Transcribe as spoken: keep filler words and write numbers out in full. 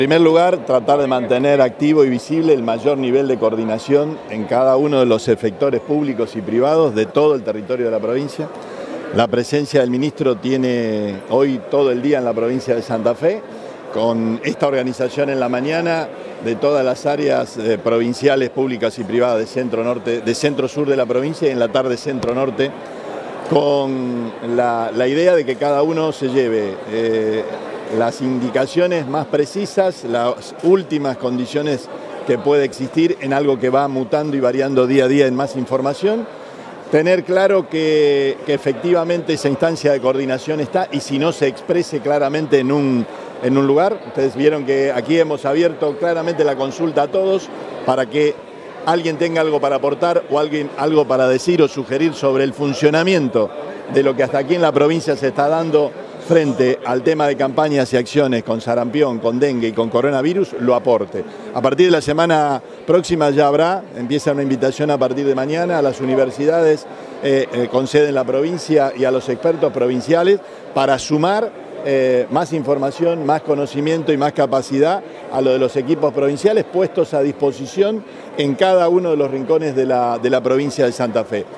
En primer lugar, tratar de mantener activo y visible el mayor nivel de coordinación en cada uno de los efectores públicos y privados de todo el territorio de la provincia. La presencia del ministro tiene hoy todo el día en la provincia de Santa Fe, con esta organización en la mañana de todas las áreas eh, provinciales, públicas y privadas de centro norte, de centro sur de la provincia y en la tarde centro norte, con la, la idea de que cada uno se lleve eh, las indicaciones más precisas, las últimas condiciones que puede existir en algo que va mutando y variando día a día en más información. Tener claro que, que efectivamente esa instancia de coordinación está y si no se exprese claramente en un, en un lugar. Ustedes vieron que aquí hemos abierto claramente la consulta a todos para que alguien tenga algo para aportar o alguien algo para decir o sugerir sobre el funcionamiento de lo que hasta aquí en la provincia se está dando frente al tema de campañas y acciones con sarampión, con dengue y con coronavirus, lo aporte. A partir de la semana próxima ya habrá, empieza una invitación a partir de mañana a las universidades eh, eh, con sede en la provincia y a los expertos provinciales para sumar eh, más información, más conocimiento y más capacidad a lo de los equipos provinciales puestos a disposición en cada uno de los rincones de la, de la provincia de Santa Fe.